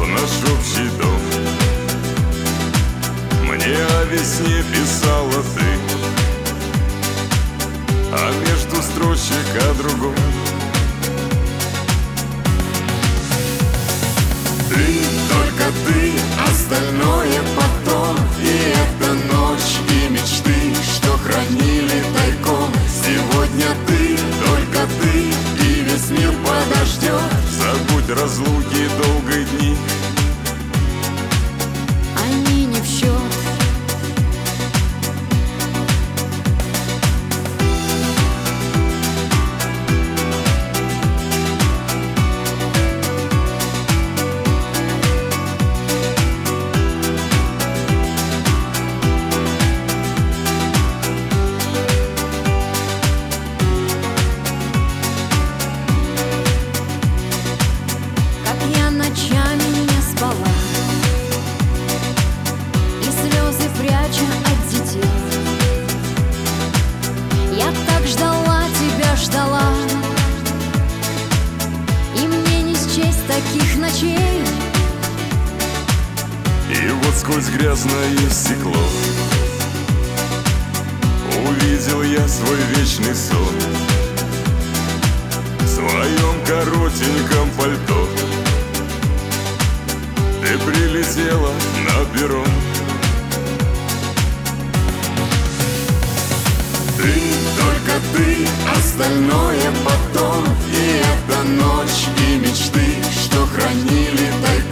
в наш общий дом. Мне о весне писала ты, а между строчек о другом. Ты, только ты, остальное потом. И эта ночь, и мечты, что хранили тайком. Сегодня ты, только ты, и весь мир подождет. Забудь разлуки, долгие дни, они не в счет. Ночами не спала, и слезы пряча от детей. Я так ждала тебя, ждала, и мне не счесть таких ночей. И вот сквозь грязное стекло увидел я свой вечный сон в своем коротеньком пальто. Ты прилетела на перрон. Ты, только ты, остальное потом. И эта ночь, и мечты, что хранили тайком.